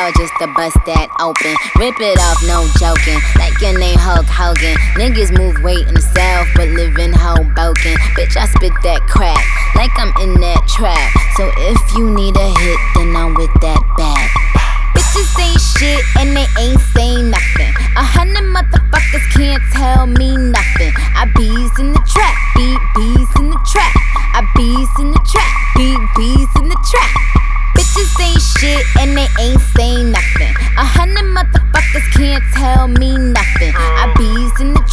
ball just to bust that open. Rip it off, no joking. Like your name Hulk Hogan. Niggas move weight in the South, but live in Hoboken. Bitch, I spit that crack like I'm in that trap. So if you need a hit, then I'm with that bag. Bitches ain't shit and they ain't saying nothing. 100 motherfuckers can't tell me nothing. I bees in the trap.